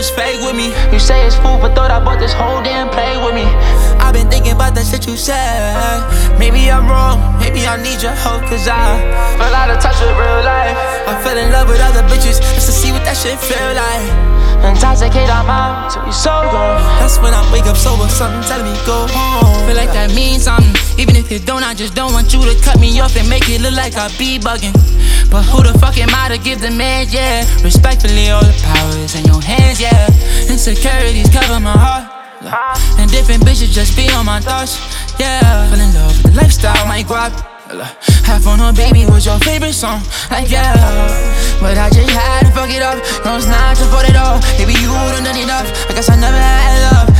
was fake with me. You say it's food, but thought I bought this whole damn plate with me. I've been thinking about that shit you said. Maybe I'm wrong, maybe I need your help, cause I feel out of touch with real life. I fell in love with other bitches just to see what that shit feel like. Intoxicate, I'm out till we so gone. That's when I wake up sober, something telling me go home. Feel like that means something, even if it don't. I just don't want you to cut me off and make it look like I be bugging. But who the fuck am I to give the man, yeah? Respectfully, all the power is in your hands, yeah. Insecurities cover my heart, and different bitches just be on my thoughts, yeah. Fell in love with the lifestyle, my guap. Half on her baby was your favorite song, like yeah. But I just had to fuck it up. No, it's not your fault at all. Maybe you wouldn't done enough. I guess I never had love.